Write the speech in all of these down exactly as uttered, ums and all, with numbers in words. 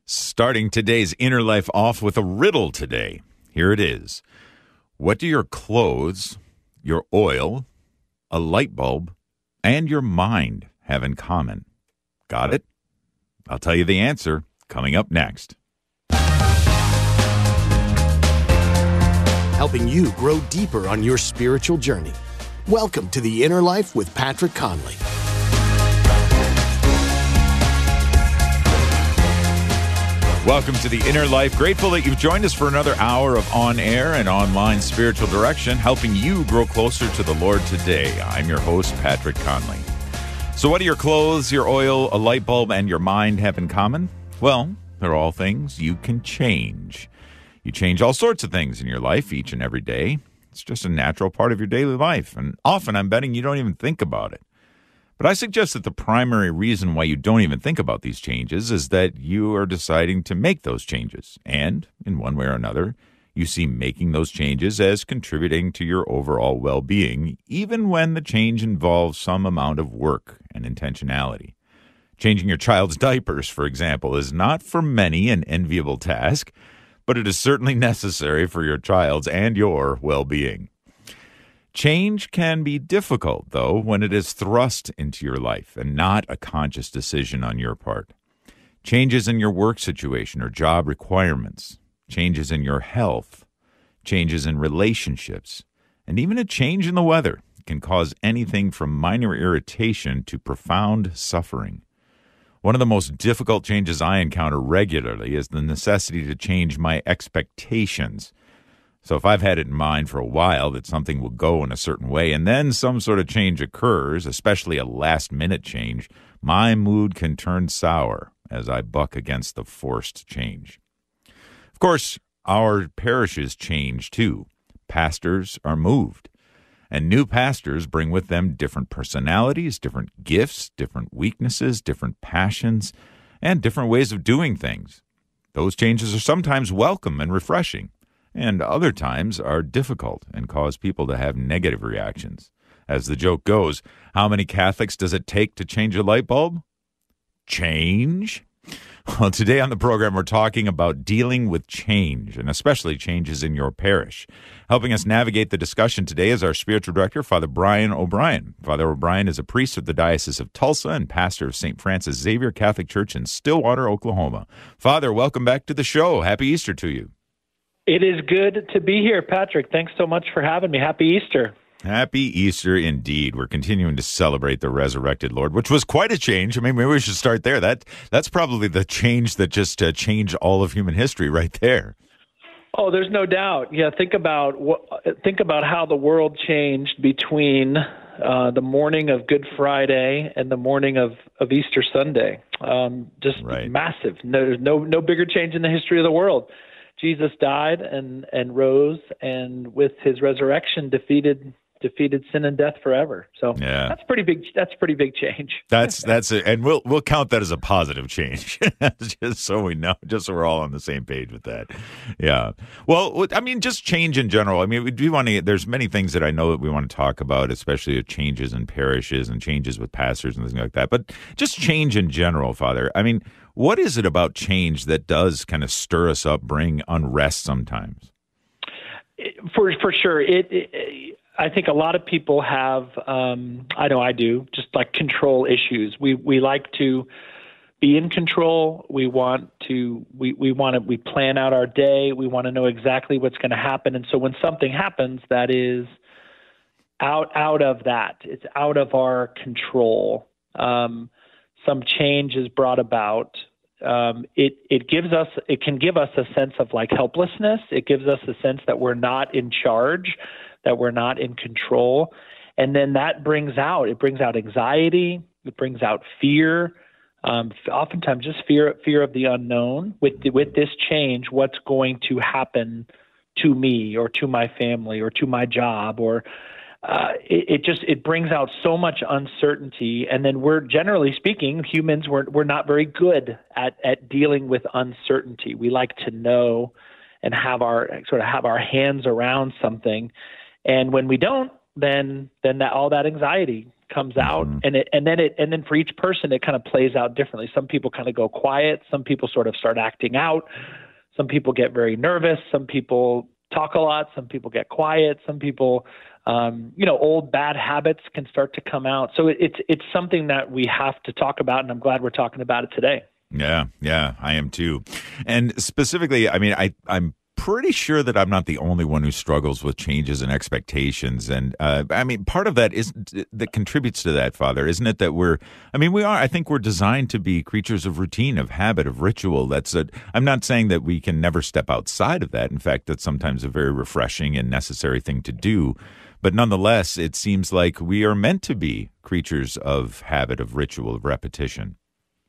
Starting today's Inner Life off with a riddle today. Here it is. What do your clothes, your oil, a light bulb, and your mind have in common? Got it? I'll tell you the answer coming up next. Helping you grow deeper on your spiritual journey. Welcome to the Inner Life with Patrick Conley. Welcome to the Inner Life. Grateful that you've joined us for another hour of on-air and online spiritual direction, helping you grow closer to the Lord today. I'm your host, Patrick Conley. So what do your clothes, your oil, a light bulb, and your mind have in common? Well, they're all things you can change. You change all sorts of things in your life each and every day. It's just a natural part of your daily life, and often I'm betting you don't even think about it. But I suggest that the primary reason why you don't even think about these changes is that you are deciding to make those changes. And, in one way or another, you see making those changes as contributing to your overall well-being, even when the change involves some amount of work and intentionality. Changing your child's diapers, for example, is not for many an enviable task, but it is certainly necessary for your child's and your well-being. Change can be difficult, though, when it is thrust into your life and not a conscious decision on your part. Changes in your work situation or job requirements, changes in your health, changes in relationships, and even a change in the weather can cause anything from minor irritation to profound suffering. One of the most difficult changes I encounter regularly is the necessity to change my expectations. So if I've had it in mind for a while that something will go in a certain way and then some sort of change occurs, especially a last-minute change, my mood can turn sour as I buck against the forced change. Of course, our parishes change too. Pastors are moved. And new pastors bring with them different personalities, different gifts, different weaknesses, different passions, and different ways of doing things. Those changes are sometimes welcome and refreshing, and other times are difficult and cause people to have negative reactions. As the joke goes, how many Catholics does it take to change a light bulb? Change? Well, today on the program, we're talking about dealing with change, and especially changes in your parish. Helping us navigate the discussion today is our spiritual director, Father Brian O'Brien. Father O'Brien is a priest of the Diocese of Tulsa and pastor of Saint Francis Xavier Catholic Church in Stillwater, Oklahoma. Father, welcome back to the show. Happy Easter to you. It is good to be here, Patrick. Thanks so much for having me. Happy Easter. Happy Easter indeed. We're continuing to celebrate the resurrected Lord, which was quite a change. I mean, maybe we should start there. That That's probably the change that just uh, changed all of human history right there. Oh, there's no doubt. Yeah, think about what, think about how the world changed between uh, the morning of Good Friday and the morning of, of Easter Sunday. Um, just right. Massive. No, there's no no bigger change in the history of the world. Jesus died and, and rose, and with his resurrection defeated defeated sin and death forever. So yeah. that's pretty big. That's pretty big change. That's that's it, and we'll we'll count that as a positive change, just so we know, just so we're all on the same page with that. Yeah. Well, I mean, just change in general. I mean, we do want to. There's many things that I know that we want to talk about, especially changes in parishes and changes with pastors and things like that. But just change in general, Father. I mean, what is it about change that does kind of stir us up, bring unrest sometimes? For for sure, it. it I think a lot of people have, um, I know I do, just like control issues. We we like to be in control. We want to we we want to we plan out our day. We want to know exactly what's going to happen. And so when something happens that is out out of that, it's out of our control. Um, some change is brought about. Um, it it gives us it can give us a sense of like helplessness. It gives us a sense that we're not in charge, that we're not in control. And then that brings out, it brings out anxiety, it brings out fear, um, oftentimes just fear fear of the unknown. With the, with this change, what's going to happen to me or to my family or to my job? Or uh, it, it just, it brings out so much uncertainty. And then we're, generally speaking, humans, we're, we're not very good at, at dealing with uncertainty. We like to know and have our, sort of have our hands around something. And when we don't, then then that all that anxiety comes out, Mm-hmm. and it and then it and then for each person it kind of plays out differently. Some people kind of go quiet, some people sort of start acting out, some people get very nervous, some people talk a lot, some people get quiet, some people um, you know, old bad habits can start to come out. So it, it's it's something that we have to talk about, and I'm glad we're talking about it today. Yeah, yeah, I am too. And specifically, I mean, I I'm pretty sure that I'm not the only one who struggles with changes and expectations. And uh, I mean, part of that is that contributes to that, Father, isn't it? That we're, I mean, we are, I think we're designed to be creatures of routine, of habit, of ritual. That's a, I'm not saying that we can never step outside of that. In fact, that's sometimes a very refreshing and necessary thing to do. But nonetheless, it seems like we are meant to be creatures of habit, of ritual, of repetition.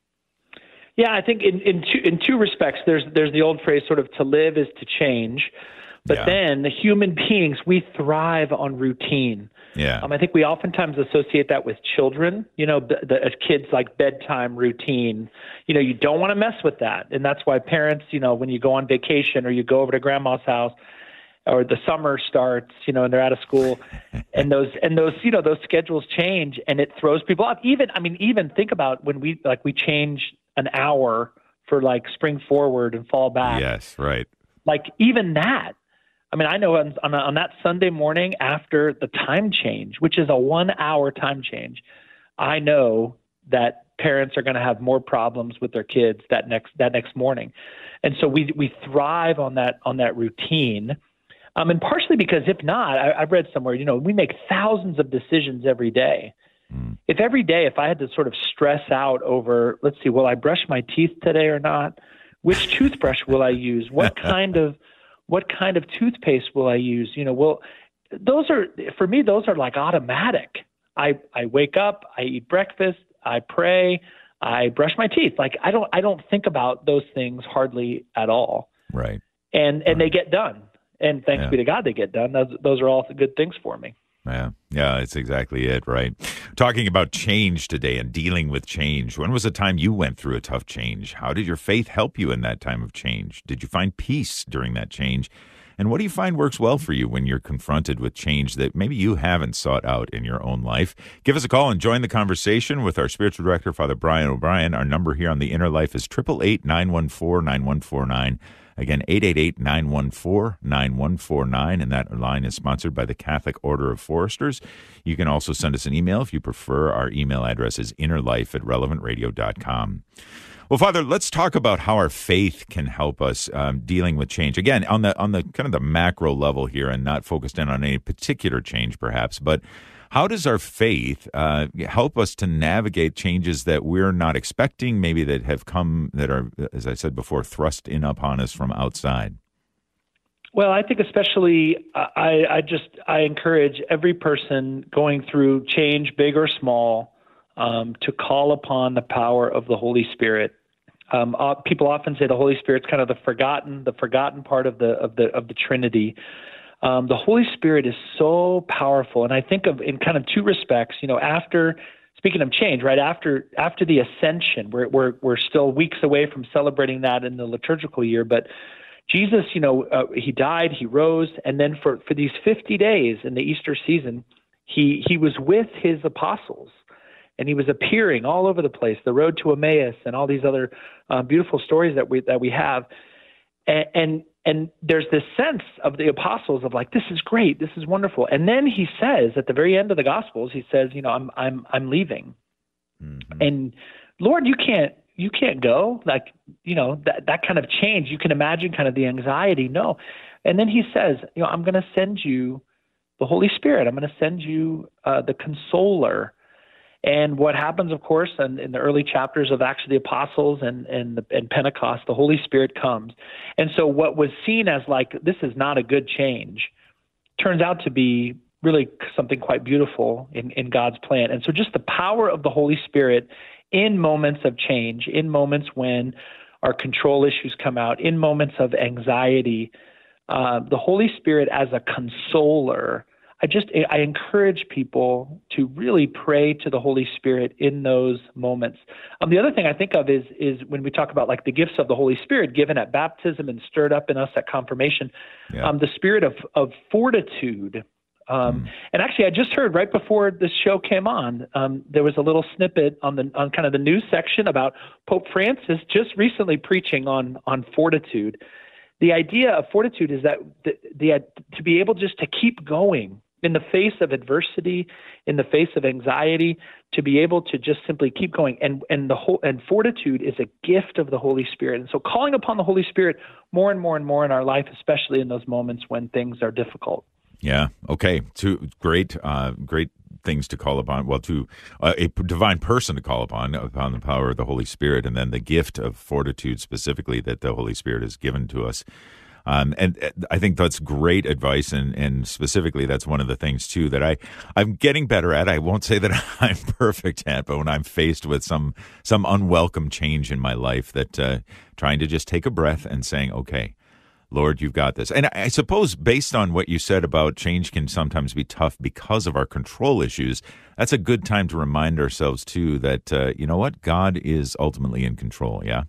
Yeah, I think in, in two in two respects, there's there's the old phrase sort of to live is to change, but Yeah. then the human beings, we thrive on routine. Yeah. Um, I think we oftentimes associate that with children. You know, the, the, as kids, like bedtime routine. You know, you don't want to mess with that, and that's why parents, you know, when you go on vacation or you go over to grandma's house, or the summer starts, you know, and they're out of school, and those and those you know those schedules change, and it throws people off. Even I mean, even think about when we like we change an hour for like spring forward and fall back. Yes, right. Like even that. I mean, I know on on, on that Sunday morning after the time change, which is a one-hour time change, I know that parents are going to have more problems with their kids that next that next morning, and so we we thrive on that on that routine. Um, and partially because if not, I, I've read somewhere, you know, we make thousands of decisions every day. Mm. If every day, if I had to sort of stress out over, let's see, will I brush my teeth today or not? Which toothbrush will I use? What kind of, what kind of toothpaste will I use? You know, well, those are, for me, those are like automatic. I, I wake up, I eat breakfast, I pray, I brush my teeth. Like I don't, I don't think about those things hardly at all. Right. And, and right. they get done. And thanks yeah. be to God they get done. Those, those are all good things for me. Yeah, yeah, that's exactly it, right? Talking about change today and dealing with change. When was the time you went through a tough change? How did your faith help you in that time of change? Did you find peace during that change? And what do you find works well for you when you're confronted with change that maybe you haven't sought out in your own life? Give us a call and join the conversation with our spiritual director, Father Brian O'Brien. Our number here on the Inner Life is eight eight eight, nine one four, nine one four nine. Again, eight eight eight, nine one four, nine one four nine, and that line is sponsored by the Catholic Order of Foresters. You can also send us an email if you prefer. Our email address is innerlife at relevant radio dot com. Well, Father, let's talk about how our faith can help us um, dealing with change. Again, on the on the kind of the macro level here, and not focused in on any particular change, perhaps, but how does our faith uh, help us to navigate changes that we're not expecting, maybe that have come, that are, as I said before, thrust in upon us from outside? Well, I think especially I, I just I encourage every person going through change, big or small, um, to call upon the power of the Holy Spirit. Um, uh, people often say the Holy Spirit's kind of the forgotten, the forgotten part of the of the of the Trinity. Um, the Holy Spirit is so powerful, and I think of in kind of two respects. You know, after speaking of change, right after after the Ascension, we're we're we're still weeks away from celebrating that in the liturgical year. But Jesus, you know, uh, he died, he rose, and then for for these fifty days in the Easter season, he he was with his apostles, and he was appearing all over the place. The road to Emmaus, and all these other uh, beautiful stories that we that we have, and. and And there's this sense of the apostles of like, this is great, this is wonderful. And then he says at the very end of the Gospels, he says, you know, I'm I'm I'm leaving. Mm-hmm. And Lord, you can't you can't go. Like, you know, that that kind of change, you can imagine kind of the anxiety. No. And then he says, you know, I'm going to send you the Holy Spirit. I'm going to send you uh, the Consoler. And what happens, of course, in, in the early chapters of Acts of the Apostles and, and, the, and Pentecost, the Holy Spirit comes. And so what was seen as like, this is not a good change, turns out to be really something quite beautiful in, in God's plan. And so just the power of the Holy Spirit in moments of change, in moments when our control issues come out, in moments of anxiety, uh, the Holy Spirit as a consoler. I just, I encourage people to really pray to the Holy Spirit in those moments. Um, the other thing I think of is, is when we talk about like the gifts of the Holy Spirit given at baptism and stirred up in us at confirmation, yeah. um, the spirit of, of fortitude, Um, mm. And actually, I just heard right before this show came on, um, there was a little snippet on the on kind of the news section about Pope Francis just recently preaching on on fortitude. The idea of fortitude is that the, the to be able just to keep going in the face of adversity, in the face of anxiety, to be able to just simply keep going. And and the whole and fortitude is a gift of the Holy Spirit. And so calling upon the Holy Spirit more and more and more in our life, especially in those moments when things are difficult. Yeah. Okay. Two great, uh, great things to call upon. Well, to uh, a divine person to call upon, upon the power of the Holy Spirit, and then the gift of fortitude specifically that the Holy Spirit has given to us. Um, and I think that's great advice, and, and specifically that's one of the things, too, that I, I'm getting better at. I won't say that I'm perfect at, but when I'm faced with some some unwelcome change in my life, that uh, trying to just take a breath and saying, okay, Lord, you've got this. And I suppose based on what you said about change can sometimes be tough because of our control issues, that's a good time to remind ourselves, too, that, uh, you know what, God is ultimately in control, yeah?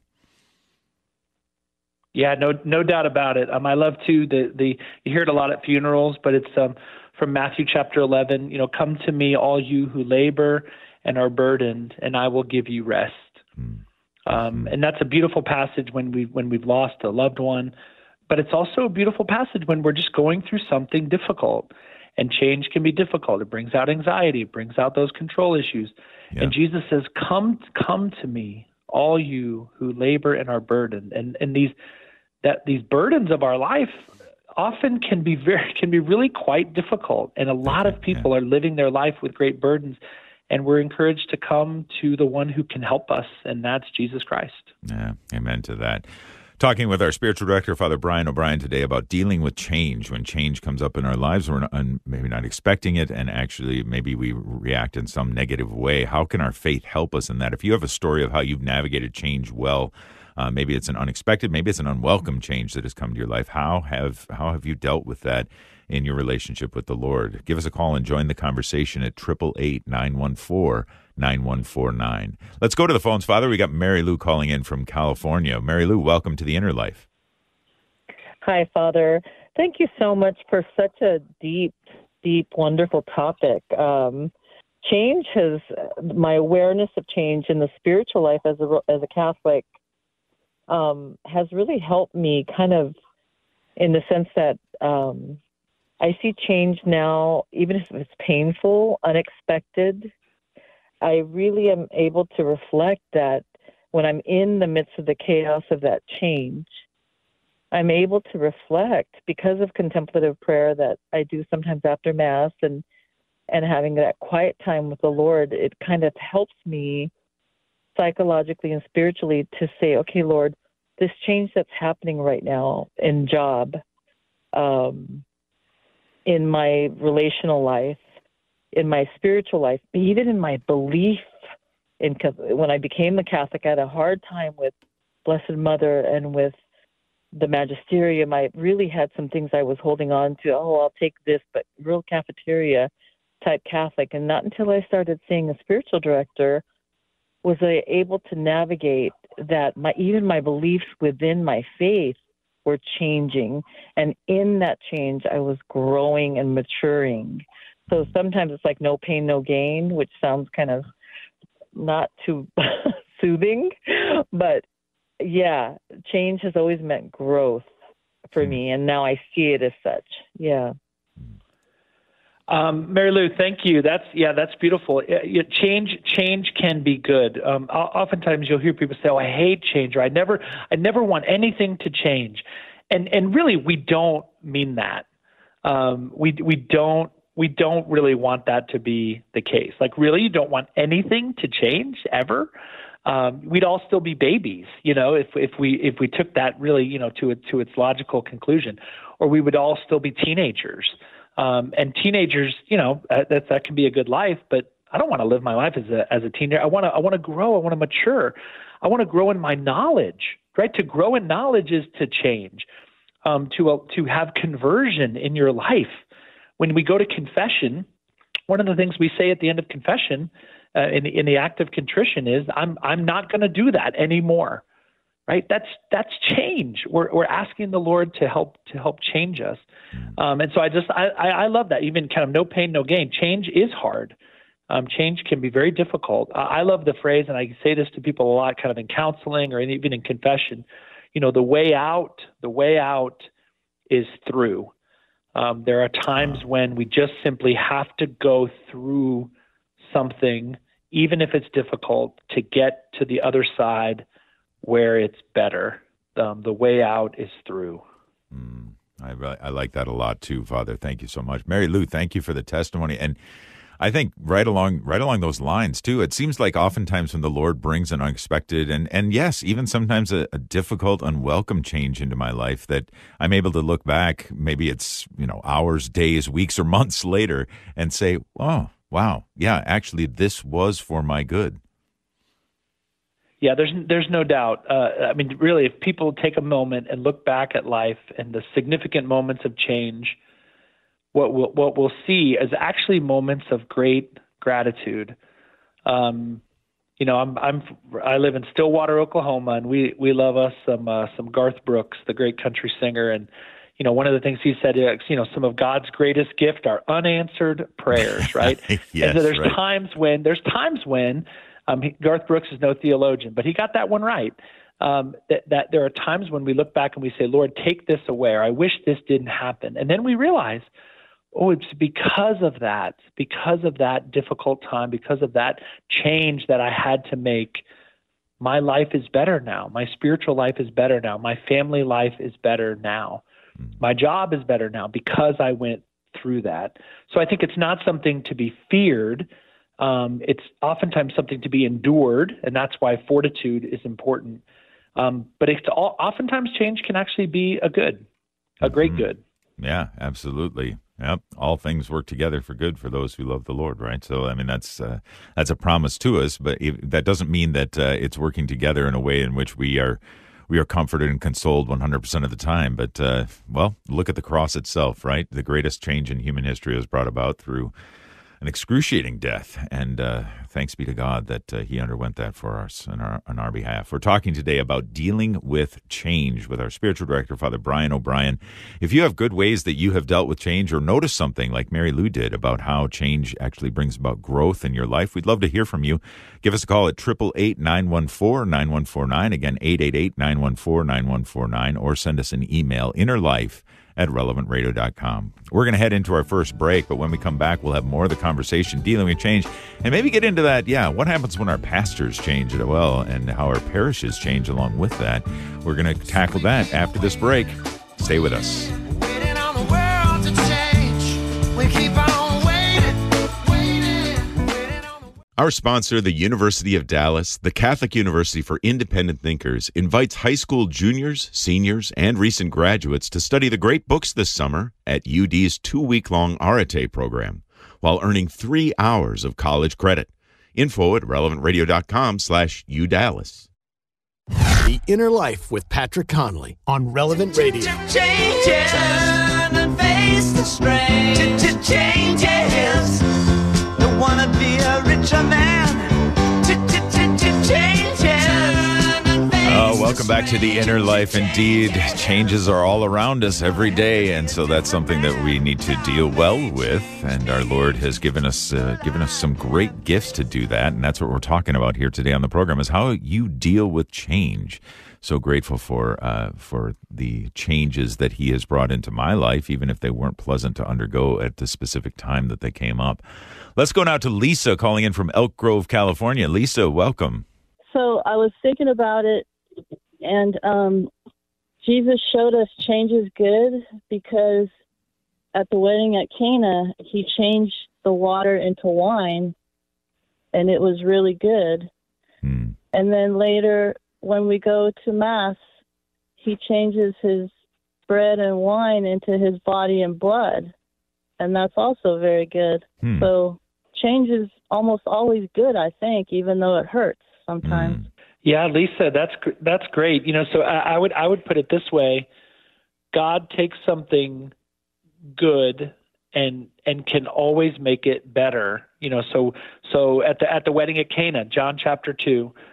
Yeah, no, no doubt about it. Um, I love too the the you hear it a lot at funerals, but it's um, from Matthew chapter eleven. You know, come to me, all you who labor and are burdened, and I will give you rest. Mm-hmm. Um, and that's a beautiful passage when we when we've lost a loved one, but it's also a beautiful passage when we're just going through something difficult. And change can be difficult. It brings out anxiety. It brings out those control issues. Yeah. And Jesus says, "Come, come to me, all you who labor and are burdened." And and these. that these burdens of our life often can be very can be really quite difficult. And a lot of people are living their life with great burdens, and we're encouraged to come to the one who can help us, and that's Jesus Christ. Yeah, amen to that. Talking with our spiritual director, Father Brian O'Brien, today about dealing with change. When change comes up in our lives, we're not, maybe not expecting it, and actually maybe we react in some negative way. How can our faith help us in that? If you have a story of how you've navigated change well, Uh, maybe it's an unexpected, maybe it's an unwelcome change that has come to your life. How have how have you dealt with that in your relationship with the Lord? Give us a call and join the conversation at eight eight eight, nine one four, nine one four nine. Let's go to the phones, Father. We got Mary Lou calling in from California. Mary Lou, welcome to the Inner Life. Hi, Father. Thank you so much for such a deep, deep, wonderful topic. Um, change has, my awareness of change in the spiritual life as a, as a Catholic Um, has really helped me kind of in the sense that um, I see change now, even if it's painful, unexpected. I really am able to reflect that when I'm in the midst of the chaos of that change, I'm able to reflect because of contemplative prayer that I do sometimes after Mass and, and having that quiet time with the Lord. It kind of helps me psychologically and spiritually to say, okay, Lord, this change that's happening right now in job, um, in my relational life, in my spiritual life, even in my belief in, when I became a Catholic, I had a hard time with Blessed Mother and with the magisterium. I really had some things I was holding on to. Oh, I'll take this, but real cafeteria type Catholic. And not until I started seeing a spiritual director was I able to navigate that my even my beliefs within my faith were changing. And in that change, I was growing and maturing. So sometimes it's like no pain, no gain, which sounds kind of not too soothing. But yeah, change has always meant growth for me. And now I see it as such. Yeah. Um, Mary Lou, thank you. That's yeah, that's beautiful. It, change, change can be good. Um, oftentimes, you'll hear people say, "Oh, I hate change," or "I never, I never want anything to change," and and really, we don't mean that. Um, we we don't we don't really want that to be the case. Like, really, you don't want anything to change ever. Um, we'd all still be babies, you know, if if we if we took that really, you know, to it to its logical conclusion, or we would all still be teenagers. Um, and teenagers, you know, uh, that that can be a good life, but I don't want to live my life as a as a teenager. I want to I want to grow. I want to mature. I want to grow in my knowledge. Right? To grow in knowledge is to change. Um, to uh, to have conversion in your life. When we go to confession, one of the things we say at the end of confession, uh, in the, in the act of contrition, is I'm I'm not going to do that anymore. right? That's that's change. We're we're asking the Lord to help to help change us, um, and so I just I, I I love that. Even kind of no pain, no gain. Change is hard. Um, change can be very difficult. I, I love the phrase, and I say this to people a lot, kind of in counseling or even in confession. You know, the way out, the way out is through. Um, there are times when we just simply have to go through something, even if it's difficult, to get to the other side where it's better. Um, the way out is through. Mm, I, I like that a lot too, Father. Thank you so much. Mary Lou, thank you for the testimony. And I think right along right along those lines too, it seems like oftentimes when the Lord brings an unexpected and, and yes, even sometimes a, a difficult, unwelcome change into my life, that I'm able to look back, maybe it's, you know, hours, days, weeks, or months later and say, oh, wow, yeah, actually this was for my good. Yeah, there's there's no doubt. Uh, I mean, really, if people take a moment and look back at life and the significant moments of change, what we'll, what we'll see is actually moments of great gratitude. Um, you know, I'm I'm I live in Stillwater, Oklahoma, and we we love us some uh, some Garth Brooks, the great country singer, and you know, one of the things he said is, you know, some of God's greatest gift are unanswered prayers, right? Yes, and so there's right. times when there's times when um, he, Garth Brooks is no theologian, but he got that one right. Um, that, that there are times when we look back and we say, Lord, take this away, or I wish this didn't happen. And then we realize, oh, it's because of that, because of that difficult time, because of that change that I had to make, my life is better now. My spiritual life is better now. My family life is better now. My job is better now because I went through that. So I think it's not something to be feared. Um, it's oftentimes something to be endured, and that's why fortitude is important. Um, but it's all, oftentimes change can actually be a good, a great Mm-hmm. good. Yeah, absolutely. Yep. All things work together for good for those who love the Lord, right? So, I mean, that's uh, that's a promise to us, but it, that doesn't mean that uh, it's working together in a way in which we are we are comforted and consoled one hundred percent of the time. But, uh, well, look at the cross itself, right? The greatest change in human history was brought about through an excruciating death, and uh, thanks be to God that uh, he underwent that for us on our, on our behalf. We're talking today about dealing with change with our spiritual director, Father Brian O'Brien. If you have good ways that you have dealt with change or noticed something like Mary Lou did about how change actually brings about growth in your life, we'd love to hear from you. Give us a call at eight eight eight, nine one four, nine one four nine, again, eight eight eight, nine one four, nine one four nine, or send us an email, innerlife at relevant radio dot com. We're going to head into our first break, but when we come back, we'll have more of the conversation dealing with change and maybe get into that, yeah, what happens when our pastors change as well and how our parishes change along with that. We're going to tackle that after this break. Stay with us. Waiting on the world to change. We keep on waiting, waiting, waiting on the Our sponsor, the University of Dallas, the Catholic University for Independent Thinkers, invites high school juniors, seniors, and recent graduates to study the great books this summer at U D's two-week-long Arate program, while earning three hours of college credit. Info at relevant radio dot com slash U Dallas. The Inner Life with Patrick Conley on Relevant Radio. changes. Turn and face the strain. Changes. Don't wanna be a richer man. Changes. Oh, welcome back to the Inner Life. Indeed, changes are all around us every day, and so that's something that we need to deal well with. And our Lord has given us uh, given us some great gifts to do that, and that's what we're talking about here today on the program: is how you deal with change. So grateful for uh, for the changes that He has brought into my life, even if they weren't pleasant to undergo at the specific time that they came up. Let's go now to Lisa, calling in from Elk Grove, California. Lisa, welcome. So I was thinking about it, and um, Jesus showed us change is good because at the wedding at Cana, He changed the water into wine, and it was really good. Hmm. And then later, when we go to Mass, He changes His bread and wine into His body and blood, and that's also very good. Hmm. So change is almost always good, I think, even though it hurts sometimes. Hmm. Yeah, Lisa, that's gr- that's great. You know, so I, I would I would put it this way: God takes something good and and can always make it better. You know, so so at the at the wedding at Cana, John chapter two,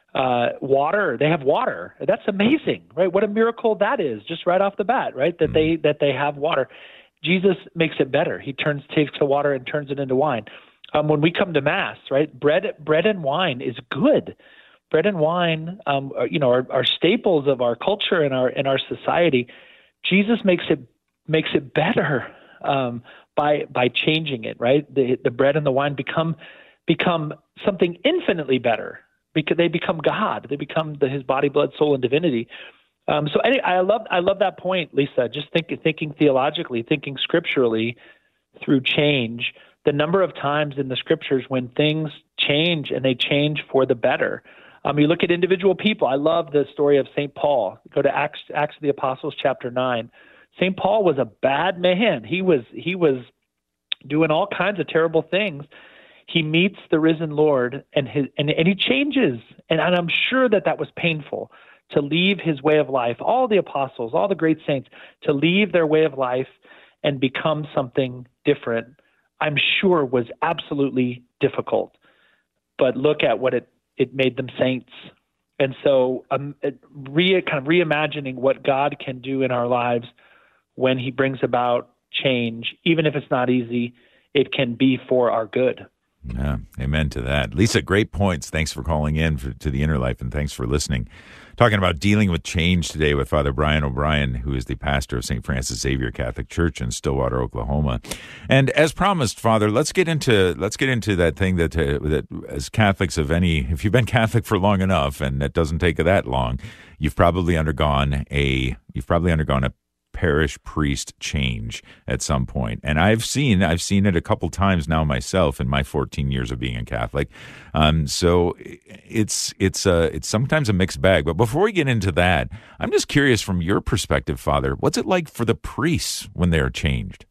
uh, water. They have water. That's amazing, right? What a miracle that is, just right off the bat, right? That they that they have water. Jesus makes it better. He turns takes the water and turns it into wine. Um, when we come to Mass, right? Bread bread and wine is good. Bread and wine, um, are, you know, are, are staples of our culture and our in our society. Jesus makes it makes it better um, by by changing it, right? The the bread and the wine become become something infinitely better because they become God. They become the, His body, blood, soul, and divinity. Um, so anyway, I love I love that point, Lisa. Just think, thinking theologically, thinking scripturally through change. The number of times in the scriptures when things change and they change for the better. Um, you look at individual people. I love the story of Saint Paul. Go to Acts, Acts of the Apostles, chapter nine. Saint Paul was a bad man. He was he was doing all kinds of terrible things. He meets the risen Lord, and his and, and he changes. And, and I'm sure that that was painful to leave his way of life. All the apostles, all the great saints, to leave their way of life and become something different, I'm sure was absolutely difficult. But look at what it it made them saints. And so um, re, kind of reimagining what God can do in our lives when he brings about change, even if it's not easy, it can be for our good. Yeah, amen to that. Lisa, great points. Thanks for calling in for, to the Inner Life, and thanks for listening. Talking about dealing with change today with Father Brian O'Brien, who is the pastor of Saint Francis Xavier Catholic Church in Stillwater, Oklahoma. And as promised, Father, let's get into let's get into that thing that uh, that as Catholics of any, if you've been Catholic for long enough, and it doesn't take that long, you've probably undergone a you've probably undergone a parish priest change at some point. And I've seen I've seen it a couple times now myself in my fourteen years of being a Catholic. Um, so it's it's uh, it's sometimes a mixed bag. But before we get into that, I'm just curious from your perspective, Father, what's it like for the priests when they're changed?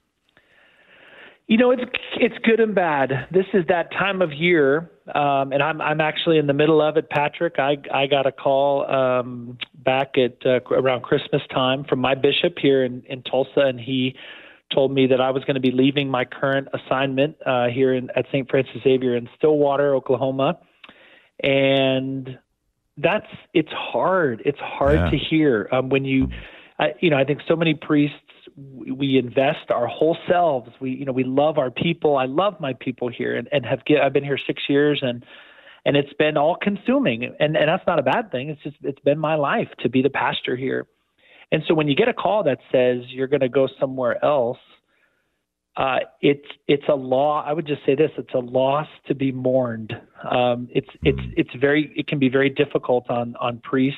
You know, it's it's good and bad. This is that time of year, um, and I'm I'm actually in the middle of it, Patrick. I I got a call um, back at uh, around Christmas time from my bishop here in, in Tulsa, and he told me that I was going to be leaving my current assignment uh, here in, at Saint Francis Xavier in Stillwater, Oklahoma, and that's it's hard. It's hard yeah. to hear um, when you, I, you know, I think so many priests. We invest our whole selves. We, you know, we love our people. I love my people here, and, and have get, I've been here six years, and and it's been all consuming, and and that's not a bad thing. It's just it's been my life to be the pastor here, and so when you get a call that says you're going to go somewhere else, uh, it's it's a law. I would just say this: it's a loss to be mourned. Um, it's it's it's very it can be very difficult on on priests.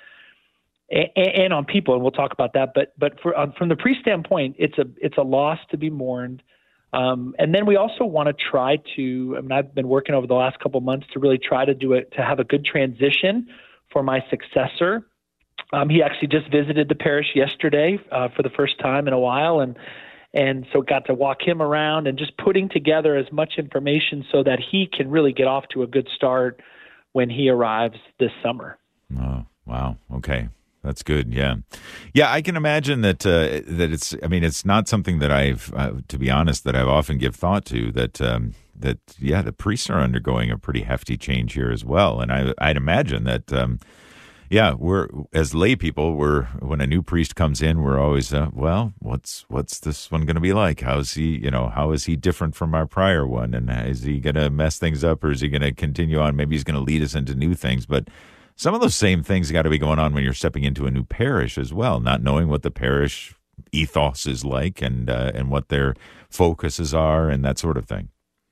And on people, and we'll talk about that. But but for, um, from the priest standpoint, it's a it's a loss to be mourned. Um, and then we also want to try to. I mean, I've been working over the last couple of months to really try to do it to have a good transition for my successor. Um, he actually just visited the parish yesterday uh, for the first time in a while, and and so got to walk him around and just putting together as much information so that he can really get off to a good start when he arrives this summer. Oh, wow. Okay. That's good. Yeah. Yeah. I can imagine that, uh, that it's, I mean, it's not something that I've, uh, to be honest, that I've often give thought to that, um, that, yeah, the priests are undergoing a pretty hefty change here as well. And I, I'd imagine that, um, yeah, we're, as lay people, we're, when a new priest comes in, we're always, uh, well, what's, what's this one going to be like? How is he, you know, how is he different from our prior one? And is he going to mess things up, or is he going to continue on? Maybe he's going to lead us into new things, but some of those same things got to be going on when you're stepping into a new parish as well, not knowing what the parish ethos is like and uh, and what their focuses are and that sort of thing.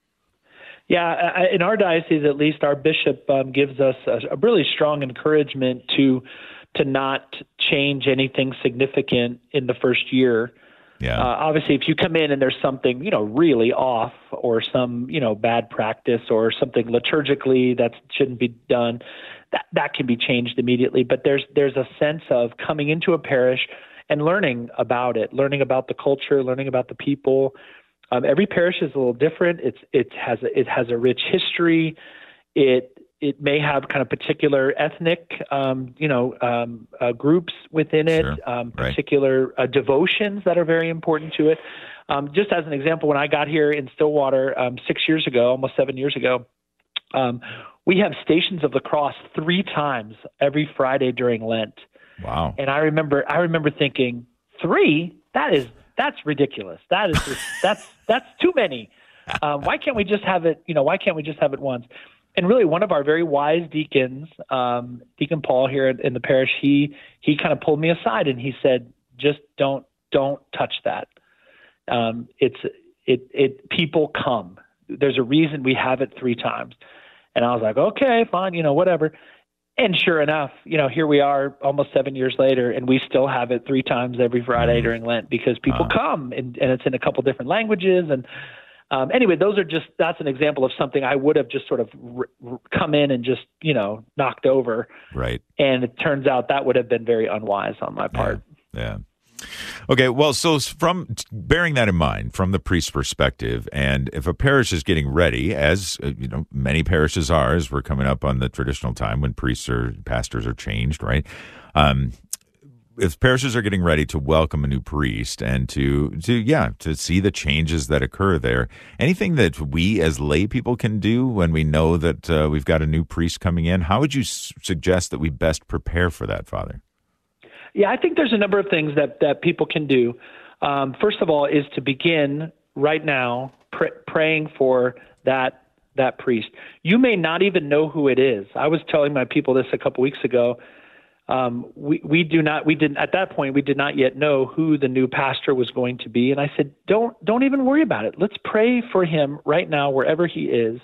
Yeah, in our diocese, at least, our bishop um, gives us a, a really strong encouragement to to not change anything significant in the first year. Yeah. Uh, obviously, if you come in and there's something, you know, really off, or some, you know, bad practice, or something liturgically that shouldn't be done, that that can be changed immediately. But there's there's a sense of coming into a parish and learning about it, learning about the culture, learning about the people. Um, every parish is a little different. It's it has a, it has a rich history. It it may have kind of particular ethnic, um, you know, um, uh, groups within it, Sure. um, Right. particular uh, devotions that are very important to it. Um, just as an example, when I got here in Stillwater um, six years ago, almost seven years ago, um, We have Stations of the Cross three times every Friday during Lent. Wow. And I remember I remember thinking, three? That is that's ridiculous. That is just, that's that's too many. Um, why can't we just have it, you know, why can't we just have it once? And really, one of our very wise deacons, um, Deacon Paul here in, in the parish, he he kind of pulled me aside and he said, just don't don't touch that. Um, it's it it people come. There's a reason we have it three times. And I was like, okay, fine, you know, whatever. And sure enough, you know, here we are almost seven years later, and we still have it three times every Friday mm. during Lent because people uh. come, and, and it's in a couple different languages. And um, anyway, those are just, that's an example of something I would have just sort of r- r- come in and just, you know, knocked over. Right. And it turns out that would have been very unwise on my part. Yeah. yeah. Okay, well, so from bearing that in mind, from the priest's perspective, and if a parish is getting ready, as uh, you know, many parishes are, as we're coming up on the traditional time when priests or pastors are changed, right? Um, if parishes are getting ready to welcome a new priest and to, to yeah, to see the changes that occur there, anything that we as lay people can do when we know that uh, we've got a new priest coming in, how would you s- suggest that we best prepare for that, Father? Yeah, I think there's a number of things that, that people can do. Um, first of all, is to begin right now pr- praying for that that priest. You may not even know who it is. I was telling my people this a couple weeks ago. Um, we we do not we didn't at that point we did not yet know who the new pastor was going to be, and I said, don't don't even worry about it. Let's pray for him right now wherever he is.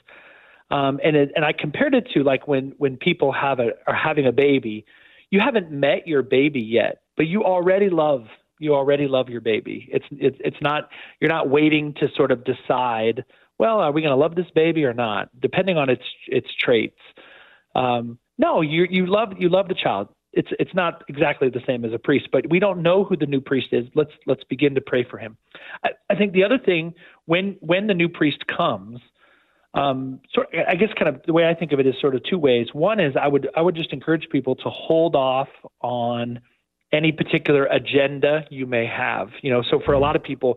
Um, and it, and I compared it to like when when people have a are having a baby. You haven't met your baby yet, but you already love you already love your baby. It's it's it's not you're not waiting to sort of decide, well, are we going to love this baby or not, depending on its its traits. Um, no, you you love you love the child. It's it's not exactly the same as a priest, but we don't know who the new priest is. Let's let's begin to pray for him. I, I think the other thing when when the new priest comes. Um, so I guess kind of the way I think of it is sort of two ways. One is I would I would just encourage people to hold off on any particular agenda you may have. You know, so for a lot of people,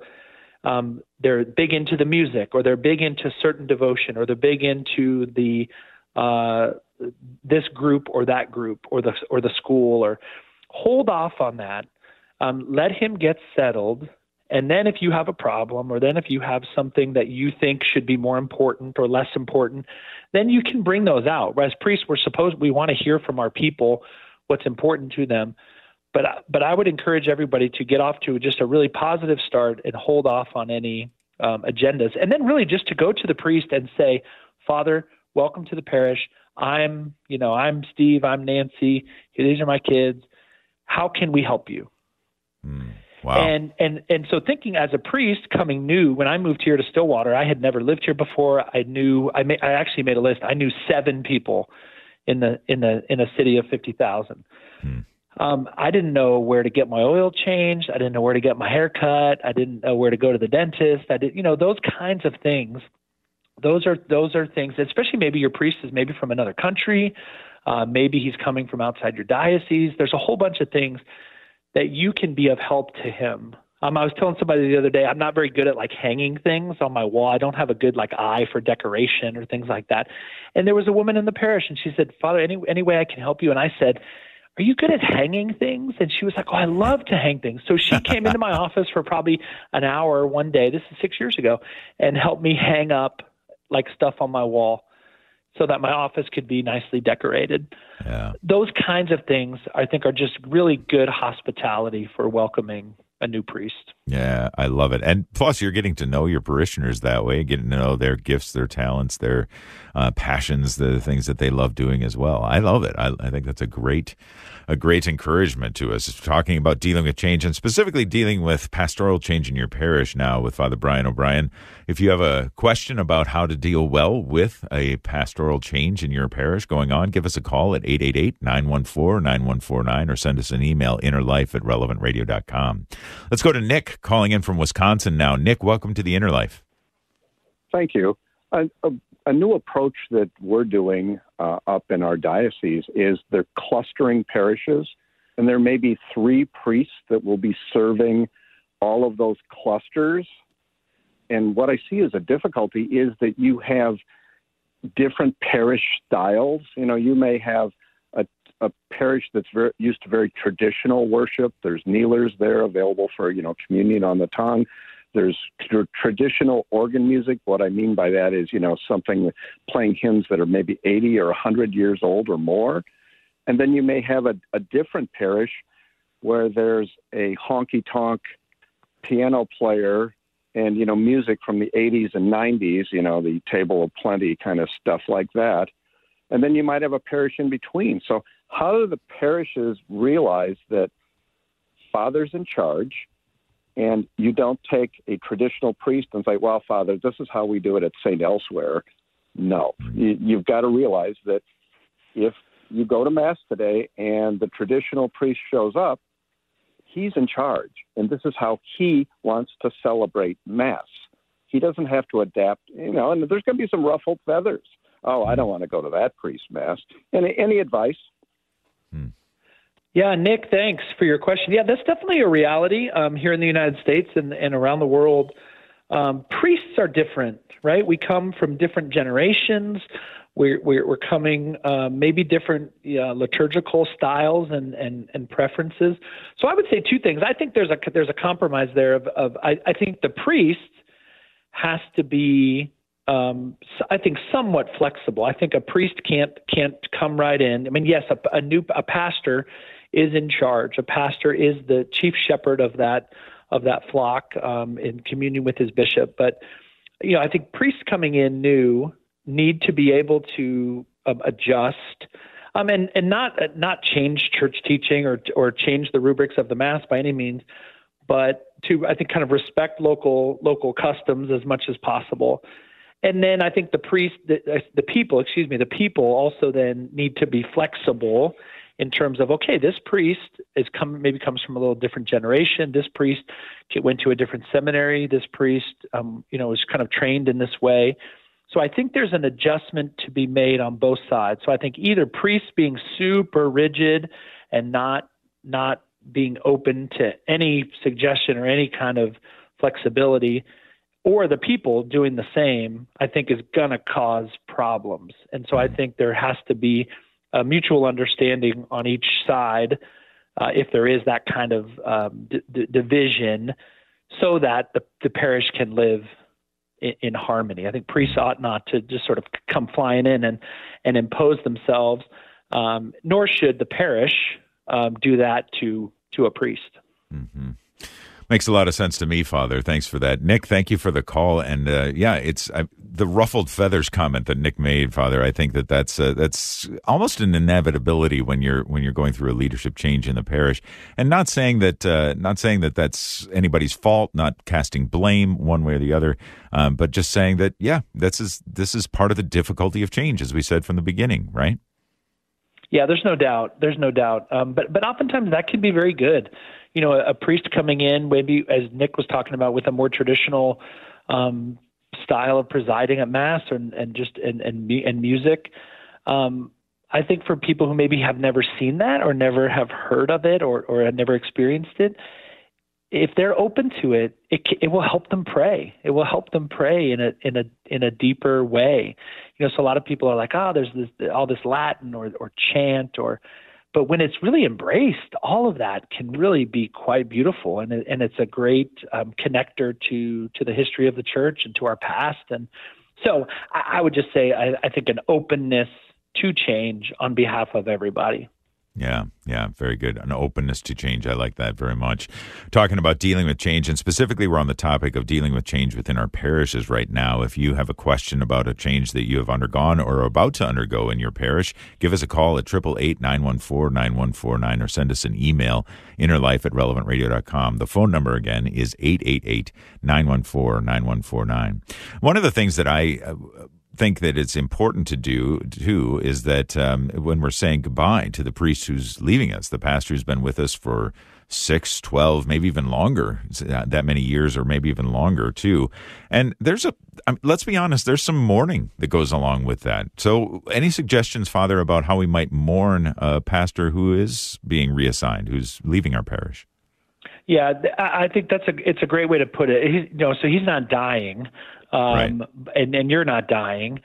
um, they're big into the music, or they're big into certain devotion, or they're big into the uh, this group or that group, or the or the school. Or hold off on that. Um, let him get settled. And then if you have a problem, or then if you have something that you think should be more important or less important, then you can bring those out. As priests, we're supposed, we want to hear from our people what's important to them. But but I would encourage everybody to get off to just a really positive start and hold off on any um, agendas. And then really just to go to the priest and say, Father, welcome to the parish. I'm, you know, I'm Steve, I'm Nancy. These are my kids. How can we help you? Mm. Wow. And, and and so thinking as a priest coming new, when I moved here to Stillwater, I had never lived here before. I knew I ma- I actually made a list. I knew seven people in the in the in a city of fifty thousand. Hmm. Um, I didn't know where to get my oil changed. I didn't know where to get my hair cut. I didn't know where to go to the dentist. I did, you know, those kinds of things. Those are those are things, especially maybe your priest is maybe from another country. Uh, maybe he's coming from outside your diocese. There's a whole bunch of things that you can be of help to him. Um, I was telling somebody the other day, I'm not very good at like hanging things on my wall. I don't have a good like eye for decoration or things like that. And there was a woman in the parish, and she said, Father, any, any way I can help you? And I said, are you good at hanging things? And she was like, oh, I love to hang things. So she came into my office for probably an hour one day, this is six years ago, and helped me hang up like stuff on my wall so that my office could be nicely decorated. Yeah. Those kinds of things, I think, are just really good hospitality for welcoming a new priest. Yeah, I love it. And plus, you're getting to know your parishioners that way, getting to know their gifts, their talents, their uh, passions, the things that they love doing as well. I love it. I, I think that's a great, a great encouragement to us. Talking about dealing with change, and specifically dealing with pastoral change in your parish now with Father Brian O'Brien. If you have a question about how to deal well with a pastoral change in your parish going on, give us a call at eight eight eight, nine one four, nine one four nine or send us an email, innerlife at relevant radio dot com. Let's go to Nick calling in from Wisconsin now. Nick, welcome to the Inner Life. Thank you. A, a, a new approach that we're doing uh, up in our diocese is they're clustering parishes, and there may be three priests that will be serving all of those clusters. And what I see as a difficulty is that you have different parish styles. You know, you may have a, a parish that's very, used to very traditional worship. There's kneelers there available for, you know, communion on the tongue. There's tr- traditional organ music. What I mean by that is, you know, something playing hymns that are maybe eighty or one hundred years old or more. And then you may have a, a different parish where there's a honky-tonk piano player and, you know, music from the eighties and nineties, you know, the Table of Plenty kind of stuff like that. And then you might have a parish in between. So how do the parishes realize that Father's in charge, and you don't take a traditional priest and say, well, Father, this is how we do it at Saint Elsewhere? No. You, you've got to realize that if you go to Mass today and the traditional priest shows up, he's in charge, and this is how he wants to celebrate Mass. He doesn't have to adapt, you know, and there's going to be some ruffled feathers. Oh, I don't want to go to that priest Mass. Any, any advice? Hmm. Yeah, Nick, thanks for your question. Yeah, that's definitely a reality um, here in the United States and, and around the world. Um, priests are different, right? We come from different generations. We're, we're, we're coming uh, maybe different uh, liturgical styles and, and, and preferences. So I would say two things. I think there's a there's a compromise there. Of, of I, I think the priest has to be, um, I think, somewhat flexible. I think a priest can't can't come right in. I mean, yes, a, a new a pastor is in charge. A pastor is the chief shepherd of that of that flock um, in communion with his bishop. But you know, I think priests coming in new need to be able to uh, adjust um, and and not uh, not change church teaching or or change the rubrics of the Mass by any means, but to, I think, kind of respect local local customs as much as possible. And then I think the priest, the, the people, excuse me, the people also then need to be flexible in terms of, okay, this priest is come maybe comes from a little different generation. This priest went to a different seminary. This priest, um, you know, is kind of trained in this way. So I think there's an adjustment to be made on both sides. So I think either priests being super rigid and not not being open to any suggestion or any kind of flexibility, or the people doing the same, I think is going to cause problems. And so I think there has to be a mutual understanding on each side uh, if there is that kind of um, d- d- division, so that the, the parish can live in, in harmony. I think priests ought not to just sort of come flying in and, and impose themselves, um, nor should the parish um, do that to, to a priest. Mm-hmm. Makes a lot of sense to me, Father. Thanks for that. Nick, thank you for the call. And uh, yeah, it's I, the ruffled feathers comment that Nick made, Father. I think that that's uh, that's almost an inevitability when you're when you're going through a leadership change in the parish. And not saying that uh, not saying that that's anybody's fault, not casting blame one way or the other, um, but just saying that yeah, this is this is part of the difficulty of change, as we said from the beginning, right? Yeah, there's no doubt. There's no doubt. Um, but but oftentimes that can be very good. You know, a, a priest coming in, maybe as Nick was talking about, with a more traditional um, style of presiding at Mass and, and just and and, and music. Um, I think for people who maybe have never seen that or never have heard of it or or have never experienced it, if they're open to it, it it will help them pray. It will help them pray in a in a in a deeper way. You know, so a lot of people are like, oh, there's this all this Latin or or chant or. But when it's really embraced, all of that can really be quite beautiful, and it, and it's a great um, connector to to the history of the church and to our past. And so I, I would just say I, I think an openness to change on behalf of everybody. Yeah, yeah, very good. An openness to change. I like that very much. Talking about dealing with change, and specifically we're on the topic of dealing with change within our parishes right now. If you have a question about a change that you have undergone or are about to undergo in your parish, give us a call at eight eight eight, nine one four, nine one four nine or send us an email, innerlife at relevant radio dot com. The phone number again is eight eight eight, nine one four, nine one four nine. One of the things that I... Uh, think that it's important to do too is that um, when we're saying goodbye to the priest who's leaving us, the pastor who's been with us for six, twelve, maybe even longer, that many years or maybe even longer too. And there's a, um, let's be honest, there's some mourning that goes along with that. So any suggestions, Father, about how we might mourn a pastor who is being reassigned, who's leaving our parish? Yeah, I think that's a it's a great way to put it. He, you know, so he's not dying. Um, right. and, and you're not dying,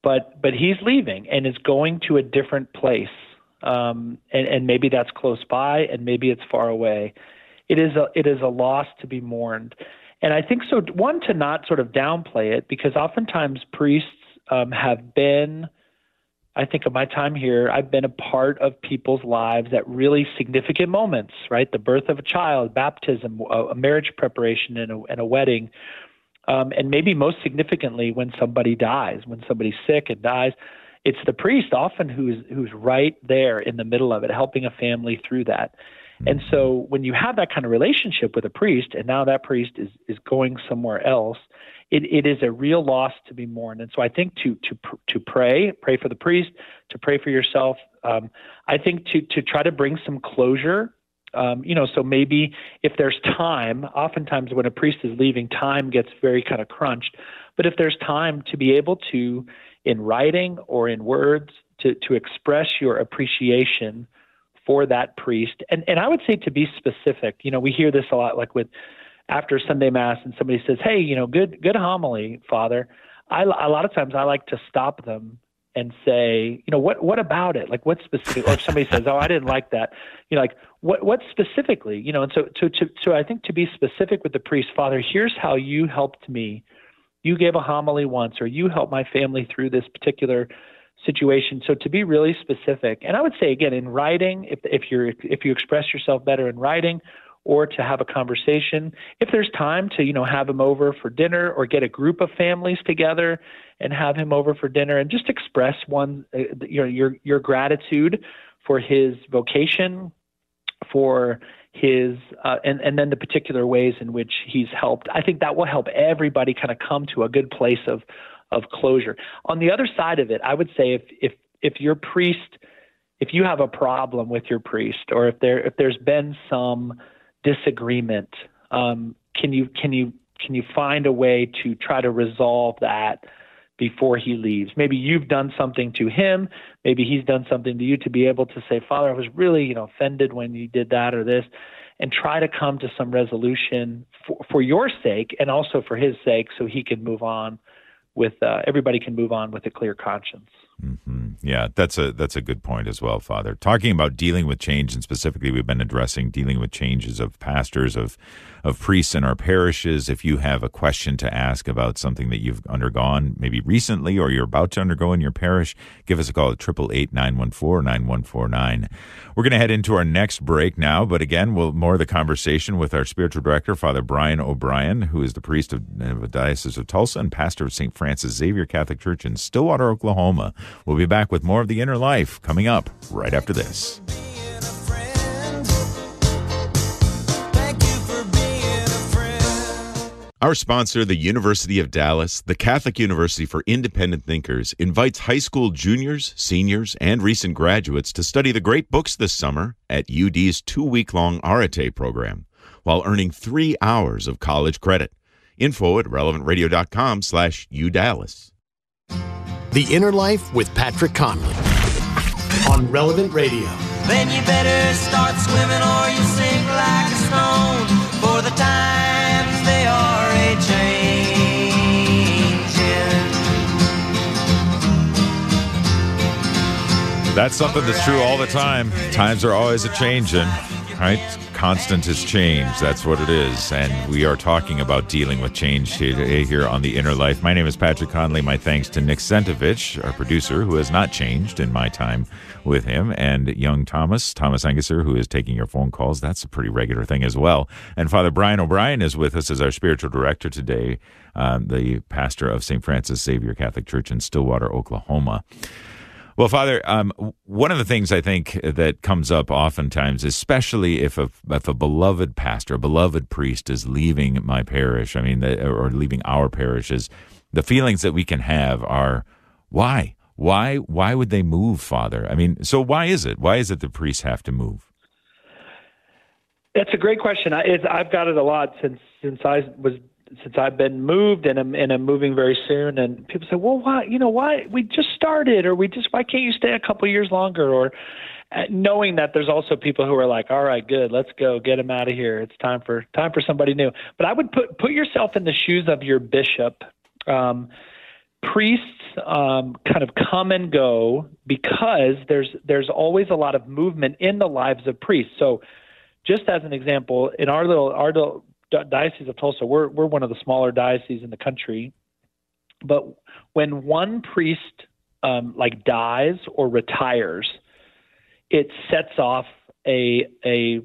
but but he's leaving and is going to a different place. Um, and, and maybe that's close by, and maybe it's far away. It is a it is a loss to be mourned, and I think so. One, to not sort of downplay it, because oftentimes priests um, have been. I think of my time here, I've been a part of people's lives at really significant moments, right? The birth of a child, baptism, a, a marriage preparation, and a, and a wedding, um, and maybe most significantly when somebody dies, when somebody's sick and dies. It's the priest often who's who's right there in the middle of it, helping a family through that. And so when you have that kind of relationship with a priest, and now that priest is is going somewhere else, it, it is a real loss to be mourned. And so I think to to to pray, pray for the priest, to pray for yourself. Um, I think to to try to bring some closure. Um, you know, so maybe if there's time, oftentimes when a priest is leaving, time gets very kind of crunched. But if there's time to be able to, in writing or in words, to, to express your appreciation for that priest. And, and I would say to be specific. You know, we hear this a lot, like with after Sunday Mass, and somebody says, hey, you know, good good homily, Father. I, a lot of times I like to stop them and say, you know, what what about it? Like, what specific? Or if somebody says, oh, I didn't like that, you know, like, what what specifically? You know, and so so to, so I think to be specific with the priest, Father, here's how you helped me. You gave a homily once, or you helped my family through this particular situation. So to be really specific, and I would say again in writing, if if you're if you express yourself better in writing, or to have a conversation, if there's time to you know have him over for dinner, or get a group of families together and have him over for dinner, and just express one uh, your your your gratitude for his vocation, for his uh, and and then the particular ways in which he's helped. I think that will help everybody kind of come to a good place of of closure. On the other side of it, I would say if if if your priest, if you have a problem with your priest, or if there if there's been some disagreement, um, can you can you can you find a way to try to resolve that before he leaves? Maybe you've done something to him, maybe he's done something to you, to be able to say, Father, I was really, you know, offended when you did that or this, and try to come to some resolution for, for your sake and also for his sake, so he can move on with, uh, everybody can move on with a clear conscience. Mm-hmm. Yeah, that's a that's a good point as well, Father. Talking about dealing with change, and specifically we've been addressing dealing with changes of pastors, of of priests in our parishes. If you have a question to ask about something that you've undergone, maybe recently, or you're about to undergo in your parish, give us a call at eight eight eight, nine one four, nine one four nine. We're going to head into our next break now, but again, we'll more of the conversation with our spiritual director, Father Brian O'Brien, who is the priest of the Diocese of Tulsa and pastor of Saint Francis Xavier Catholic Church in Stillwater, Oklahoma. We'll be back with more of The Inner Life coming up right after this. Our sponsor, the University of Dallas, the Catholic University for Independent Thinkers, invites high school juniors, seniors, and recent graduates to study the great books this summer at U D's two-week-long Arete program, while earning three hours of college credit. Info at relevantradio.com slash UDallas. The Inner Life with Patrick Conley on Relevant Radio. Then you better start swimming or you sink like a stone, for the times they are a-changing. That's something that's true all the time. Times are always a-changing, right? Constant is change. That's what it is. And we are talking about dealing with change here on The Inner Life. My name is Patrick Conley. My thanks to Nick Sentovich, our producer, who has not changed in my time with him, and young Thomas, Thomas Engesser, who is taking your phone calls. That's a pretty regular thing as well. And Father Brian O'Brien is with us as our spiritual director today, um, the pastor of Saint Francis Xavier Catholic Church in Stillwater, Oklahoma. Well, Father, um, one of the things I think that comes up oftentimes, especially if a, if a beloved pastor, a beloved priest is leaving my parish, I mean, the, or leaving our parishes, the feelings that we can have are, why? Why Why would they move, Father? I mean, so why is it? Why is it the priests have to move? That's a great question. I, it's, I've got it a lot since since I was since I've been moved, and I'm and I'm moving very soon. And people say, "Well, why? You know, why we just started, or we just why can't you stay a couple years longer?" Or uh, knowing that there's also people who are like, "All right, good, let's go, get him out of here. It's time for time for somebody new." But I would put put yourself in the shoes of your bishop. Um, priests um, kind of come and go because there's there's always a lot of movement in the lives of priests. So, just as an example, in our little our little diocese of Tulsa, we're we're one of the smaller dioceses in the country. But when one priest um, like dies or retires, it sets off a a,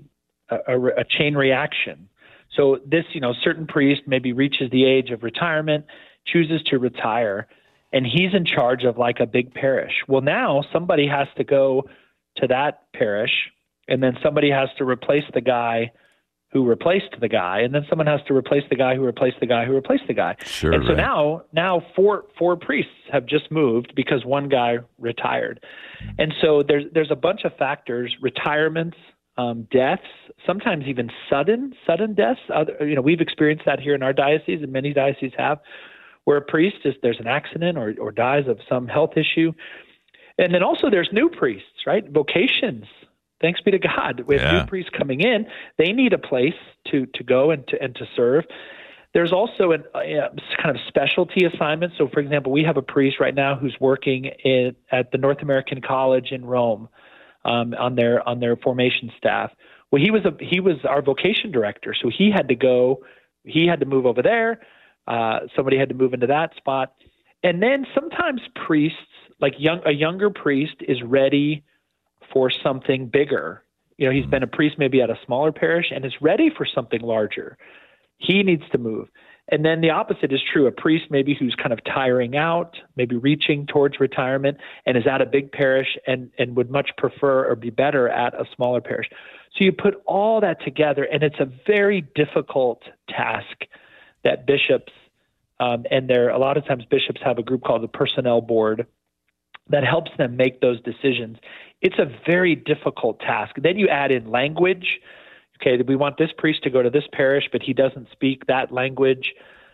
a a chain reaction. So this, you know, certain priest maybe reaches the age of retirement, chooses to retire, and he's in charge of like a big parish. Well, now somebody has to go to that parish, and then somebody has to replace the guy who replaced the guy, and then someone has to replace the guy who replaced the guy who replaced the guy. Sure, and so right. now, now four four priests have just moved because one guy retired, and so there's there's a bunch of factors: retirements, um, deaths, sometimes even sudden sudden deaths. Other, you know, we've experienced that here in our diocese, and many dioceses have, where a priest is there's an accident or or dies of some health issue, and then also there's new priests, right? Vocations. Thanks be to God. We have Yeah. new priests coming in. They need a place to, to go and to and to serve. There's also an, a kind of specialty assignment. So, for example, we have a priest right now who's working in, at the North American College in Rome um, on their on their formation staff. Well, he was a he was our vocation director, so he had to go. He had to move over there. Uh, somebody had to move into that spot, and then sometimes priests, like young a younger priest, is ready for something bigger. You know, he's been a priest maybe at a smaller parish and is ready for something larger. He needs to move. And then the opposite is true. A priest maybe who's kind of tiring out, maybe reaching towards retirement, and is at a big parish and, and would much prefer or be better at a smaller parish. So you put all that together, and it's a very difficult task that bishops, um, and there a lot of times bishops have a group called the Personnel Board that helps them make those decisions. It's a very difficult task. Then you add in language. Okay, we want this priest to go to this parish, but he doesn't speak that language.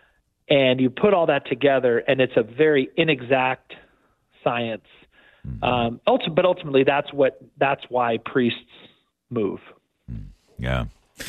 And you put all that together, and it's a very inexact science. Um, ulti- but ultimately, that's what that's why priests move. Yeah.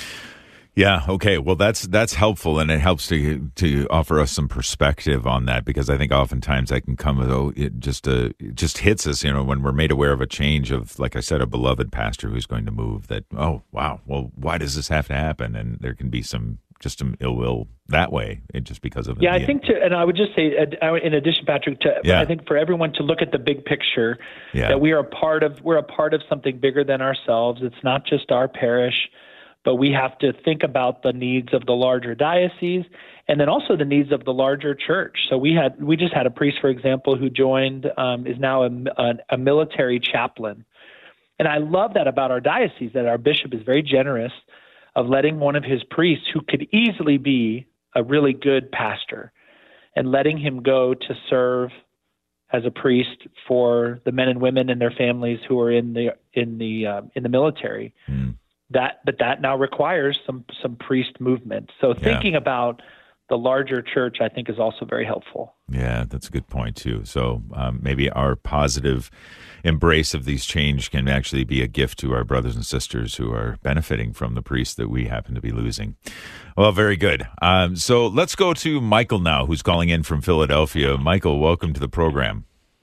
Yeah. Okay. Well, that's that's helpful, and it helps to to offer us some perspective on that, because I think oftentimes that can come though it just uh, it just hits us, you know, when we're made aware of a change of, like I said, a beloved pastor who's going to move. That oh wow, well, why does this have to happen? And there can be some just some ill will that way, it, just because of yeah. the, I think to, and I would just say, uh, in addition, Patrick, to Yeah. I think for everyone to look at the big picture, Yeah. that we are a part of we're a part of something bigger than ourselves. It's not just our parish. But we have to think about the needs of the larger diocese, and then also the needs of the larger church. So we had we just had a priest, for example, who joined um, is now a, a, a military chaplain, and I love that about our diocese, that our bishop is very generous of letting one of his priests, who could easily be a really good pastor, and letting him go to serve as a priest for the men and women and their families who are in the in the uh, in the military. Mm. That, but that now requires some some priest movement. So thinking Yeah. about the larger church, I think, is also very helpful. Yeah, that's a good point too. So um, maybe our positive embrace of these change can actually be a gift to our brothers and sisters who are benefiting from the priests that we happen to be losing. Well, very good. Um, so let's go to Michael now, who's calling in from Philadelphia. Michael, welcome to the program.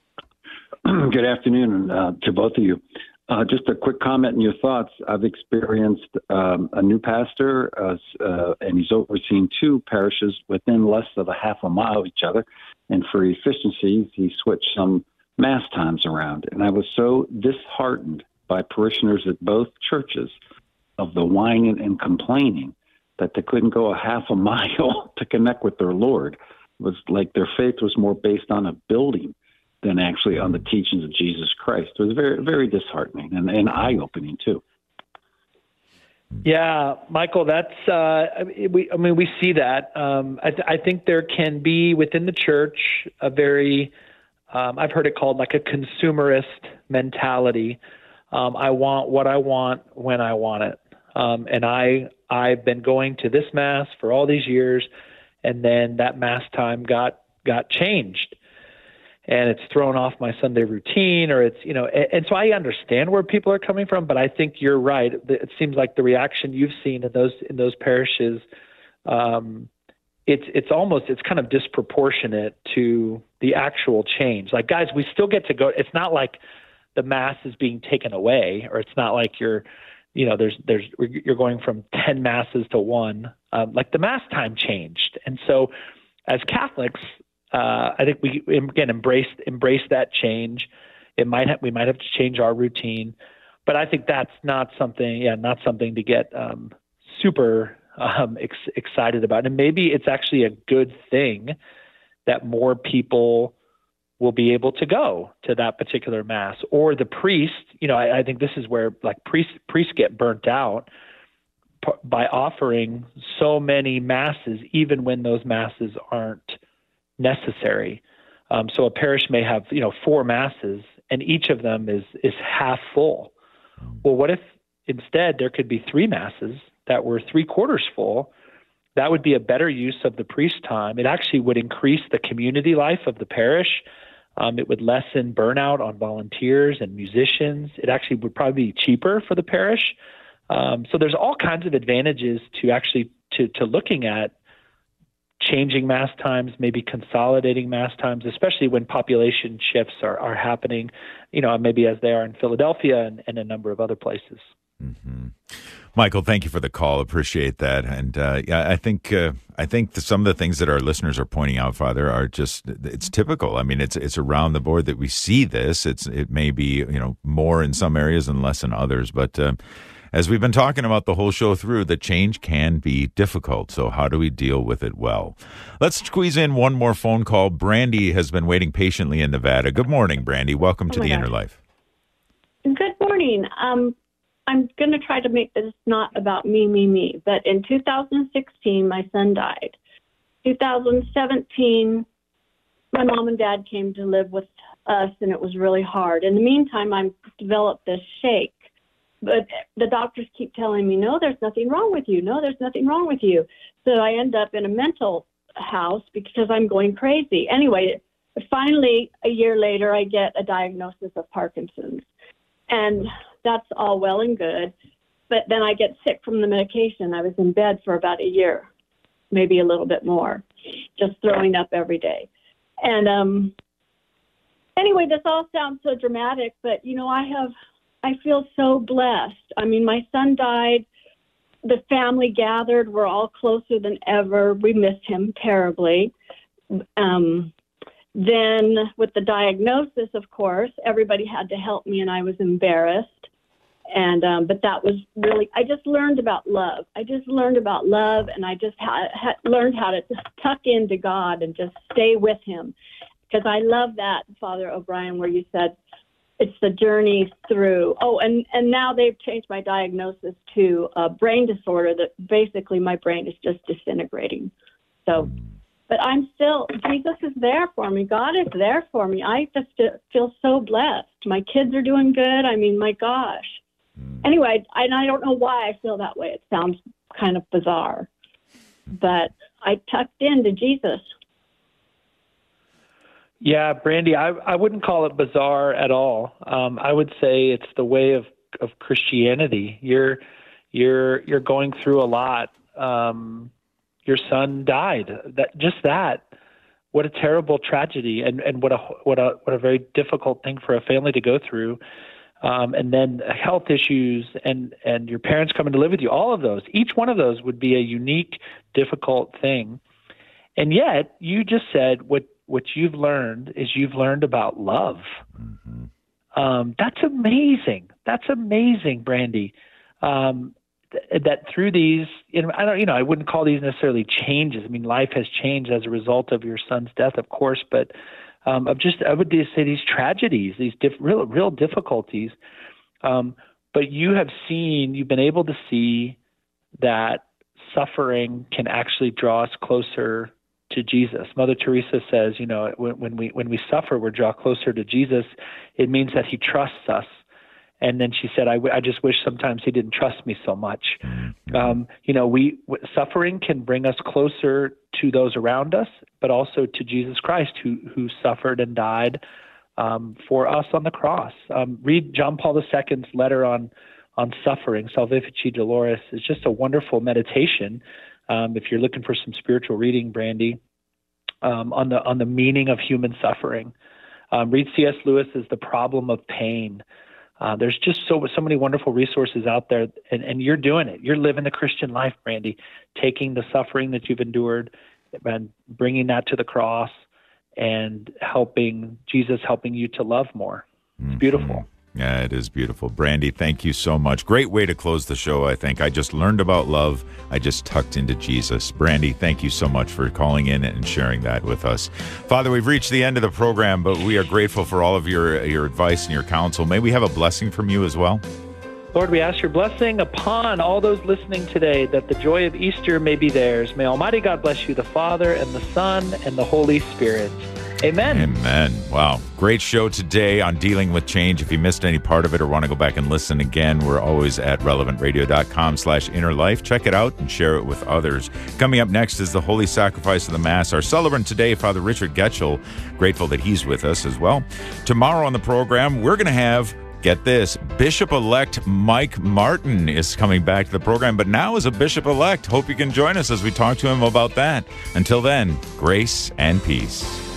Good afternoon uh, to both of you. Uh, just a quick comment and your thoughts. I've experienced um, a new pastor, uh, uh, and he's overseen two parishes within less than a half a mile of each other. And for efficiency, he switched some mass times around. And I was so disheartened by parishioners at both churches of the whining and complaining that they couldn't go a half a mile to connect with their Lord. It was like their faith was more based on a building than actually on the teachings of Jesus Christ. It was very, very disheartening and, and eye-opening too. Yeah, Michael, that's, uh, we, I mean, we see that. Um, I, th- I think there can be within the church a very, um, I've heard it called like a consumerist mentality. Um, I want what I want when I want it. Um, and I, I've been going to this mass for all these years, and then that mass time got, got changed. And it's thrown off my Sunday routine, or it's, you know, and, and so I understand where people are coming from, but I think you're right. It seems like the reaction you've seen in those in those parishes um, it's it's almost it's kind of disproportionate to the actual change. Like, guys, we still get to go. It's not like the mass is being taken away, or it's not like you're, you know, there's there's you're going from ten masses to one. Um, like the mass time changed, and so as Catholics, uh, I think we again embrace embrace that change. It might have, we might have to change our routine, but I think that's not something, yeah, not something to get um, super um, ex- excited about. And maybe it's actually a good thing that more people will be able to go to that particular mass, or the priest. You know, I, I think this is where like priests priests get burnt out p- by offering so many masses, even when those masses aren't necessary. Um, so a parish may have, you know, four masses, and each of them is is half full. Well, what if instead there could be three masses that were three quarters full? That would be a better use of the priest's time. It actually would increase the community life of the parish. Um, it would lessen burnout on volunteers and musicians. It actually would probably be cheaper for the parish. Um, so there's all kinds of advantages to actually to to looking at changing mass times, maybe consolidating mass times, especially when population shifts are, are happening, you know, maybe as they are in Philadelphia and, and a number of other places. Mm-hmm. Michael, thank you for the call. Appreciate that. And uh, yeah, I think uh, I think the, some of the things that our listeners are pointing out, Father, are just, it's typical. I mean, it's it's around the board that we see this. It's it may be, you know, more in some areas and less in others, but uh, as we've been talking about the whole show through, the change can be difficult. So how do we deal with it well? Let's squeeze in one more phone call. Brandy has been waiting patiently in Nevada. Good morning, Brandy. Welcome to oh the gosh. Inner Life. Good morning. Um, I'm going to try to make this not about me, me, me. But in two thousand sixteen, my son died. two thousand seventeen, my mom and dad came to live with us, and it was really hard. In the meantime, I developed this shake. But the doctors keep telling me, no, there's nothing wrong with you. No, there's nothing wrong with you. So I end up in a mental house because I'm going crazy. Anyway, finally, a year later, I get a diagnosis of Parkinson's. And that's all well and good. But then I get sick from the medication. I was in bed for about a year, maybe a little bit more, just throwing up every day. And um, anyway, this all sounds so dramatic, but, you know, I have... I feel so blessed. I mean, my son died. The family gathered. We're all closer than ever. We miss him terribly. Um, then with the diagnosis, of course, everybody had to help me, and I was embarrassed. And um, but that was really, I just learned about love. I just learned about love, and I just ha- ha- learned how to just tuck into God and just stay with him. Because I love that, Father O'Brien, where you said, it's the journey through. Oh, and, and now they've changed my diagnosis to a brain disorder that basically my brain is just disintegrating. So, but I'm still, Jesus is there for me. God is there for me. I just feel so blessed. My kids are doing good. I mean, my gosh. Anyway, I, I don't know why I feel that way. It sounds kind of bizarre. But I tucked into Jesus. Yeah, Brandy, I, I wouldn't call it bizarre at all. Um, I would say it's the way of, of Christianity. You're you're you're going through a lot. Um, your son died. That just that. What a terrible tragedy, and, and what a what a what a very difficult thing for a family to go through. Um, and then health issues, and and your parents coming to live with you. All of those, each one of those would be a unique, difficult thing. And yet, you just said what. What you've learned is you've learned about love. Mm-hmm. Um, that's amazing. That's amazing, Brandy. Um, th- that through these, you know, I don't, you know, I wouldn't call these necessarily changes. I mean, life has changed as a result of your son's death, of course, but um, of just, I would just say these tragedies, these diff- real, real difficulties. Um, but you have seen, you've been able to see that suffering can actually draw us closer to Jesus. Mother Teresa says, you know, when, when we when we suffer, we draw closer to Jesus. It means that he trusts us. And then she said, I, w- I just wish sometimes he didn't trust me so much. Um, you know, we w- suffering can bring us closer to those around us, but also to Jesus Christ, who who suffered and died um, for us on the cross. Um, read John Paul the Second's letter on on suffering, Salvifici Doloris. It's just a wonderful meditation Um, if you're looking for some spiritual reading, Brandy, um, on the on the meaning of human suffering, um, read C S Lewis's The Problem of Pain. Uh, there's just so so many wonderful resources out there, and, and you're doing it. You're living the Christian life, Brandy, taking the suffering that you've endured and bringing that to the cross and helping Jesus, helping you to love more. It's mm-hmm. beautiful. Yeah, it is beautiful. Brandy, thank you so much. Great way to close the show, I think. I just learned about love. I just tucked into Jesus. Brandy, thank you so much for calling in and sharing that with us. Father, we've reached the end of the program, but we are grateful for all of your, your advice and your counsel. May we have a blessing from you as well? Lord, we ask your blessing upon all those listening today, that the joy of Easter may be theirs. May Almighty God bless you, the Father and the Son and the Holy Spirit. Amen. Amen. Wow. Great show today on dealing with change. If you missed any part of it or want to go back and listen again, we're always at relevantradio.com slash inner life. Check it out and share it with others. Coming up next is the Holy Sacrifice of the Mass. Our celebrant today, Father Richard Getchell, grateful that he's with us as well. Tomorrow on the program, we're going to have, get this, Bishop-elect Mike Martin is coming back to the program, but now as a Bishop-elect. Hope you can join us as we talk to him about that. Until then, grace and peace.